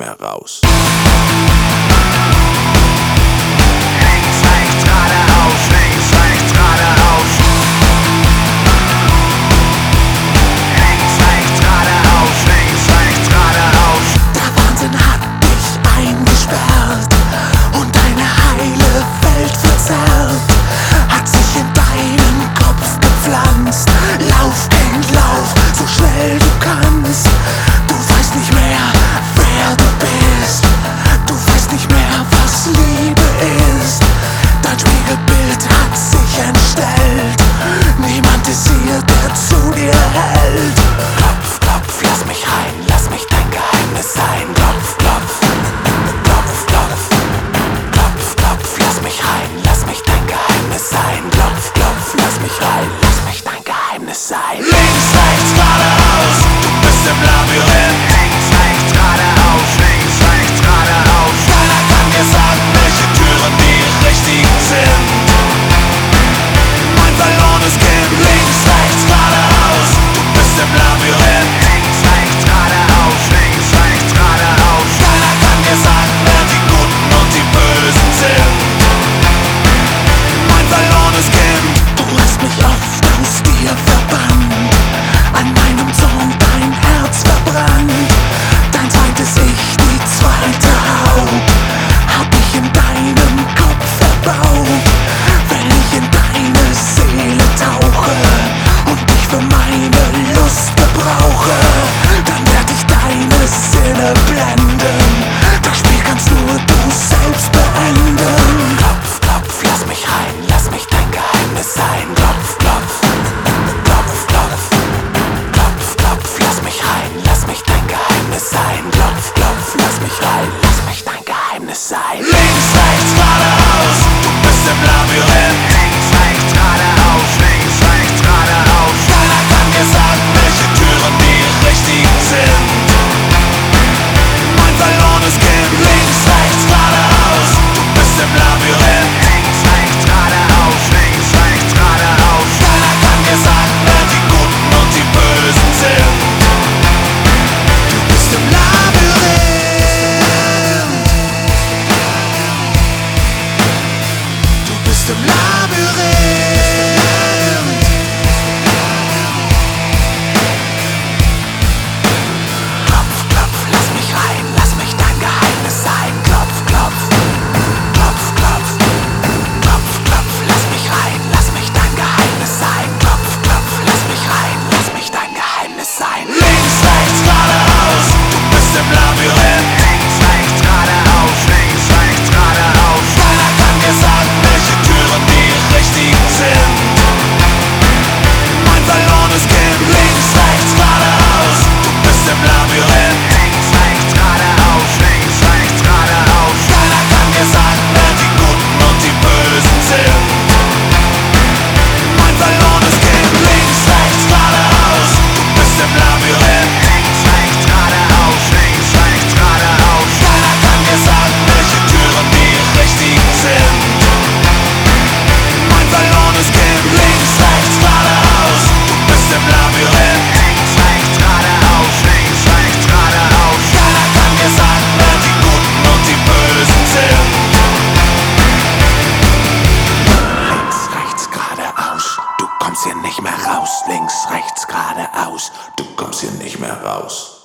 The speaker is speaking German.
mehr raus. Links, rechts, geradeaus, links, rechts, geradeaus. Links, rechts, geradeaus, links, rechts, geradeaus. Der Wahnsinn hat dich eingesperrt und deine heile Welt verzerrt. Hat sich in deinen Kopf gepflanzt. Lauf, Kind, lauf, so schnell du kannst. Du weißt nicht mehr, wer du bist. Du weißt nicht mehr, was Liebe ist. Dein Spiegelbild hat sich entstellt. Niemand ist hier, der zu dir hält. Klopf, klopf, lass mich rein, lass mich dein Geheimnis sein. Klopf, klopf, klopf, klopf, klopf, klopf, lass mich rein, lass mich dein Geheimnis sein. Klopf, klopf, lass mich rein, lass mich dein Geheimnis sein. Links, rechts, geradeaus, du bist im Labyrinth. Links, rechts, geradeaus, links, rechts, geradeaus. Keiner kann dir sagen, welche Türen die richtigen sind. Mein verlorenes Kind. Links, rechts, geradeaus, du bist im Labyrinth. Links, rechts, geradeaus, links, rechts, geradeaus. Keiner kann dir sagen, wer die Guten und die Bösen sind. Mein verlorenes Kind. Du hast mich oft aus dir verbannt, an meinem Zorn dein Herz verbrannt. Dein zweites Ich, die zweite Haut, hab ich in deinem Kopf verbaut. Wenn ich in deine Seele tauche und dich für meine Lust gebrauche, dann werd ich deine Sinne blenden. Das Spiel kannst nur du selbst beenden. Klopf, klopf, lass mich rein, lass mich dein Geheimnis sein. Klopf, klopf, klopf, klopf, klopf, klopf, lass mich rein, lass mich dein Geheimnis sein. Klopf, klopf, lass mich rein, lass mich dein Geheimnis sein. Links, rechts, geradeaus, du bist im Labyrinth. Links, rechts, geradeaus, links, rechts, geradeaus. Keiner kann dir sagen, welche Türen die richtigen sind. Mein verlorenes Kind. Links, rechts, geradeaus, du bist im Labyrinth. Links, rechts, geradeaus, links, rechts, geradeaus. Keiner kann dir sagen, wer die Guten und die Bösen sind. Du bist im Labyrinth. Du bist im Labyrinth. Klopf, klopf, lass mich rein, lass mich dein Geheimnis sein. Klopf, klopf, klopf, klopf, klopf, klopf, lass mich rein, lass mich dein Geheimnis sein. Klopf, klopf, lass mich rein, lass mich dein Geheimnis sein. Links, rechts, geradeaus, du bist im Labyrinth. Links, rechts, geradeaus, links, rechts, geradeaus. Keiner kann dir sagen, welche Türen die richtigen sind. Mein verlorenes Kind. Links, rechts, geradeaus, du bist im Labyrinth. Links, rechts, geradeaus, links, rechts, geradeaus. Keiner kann dir sagen, wer die Guten und die Bösen sind. Mein verlorenes Kind. Links, rechts, geradeaus, du bist im Labyrinth. Links, rechts, geradeaus, links, rechts, geradeaus. Keiner kann dir sagen, welche Türen die richtigen sind. Mein verlorenes Kind. Links, rechts, geradeaus, du bist im Labyrinth. Links, rechts, geradeaus, links, rechts, geradeaus. Keiner kann dir sagen, wer die Guten und die Bösen sind. Links, rechts, geradeaus, du kommst hier nicht mehr raus. Links, rechts, geradeaus, Du kommst hier nicht mehr raus.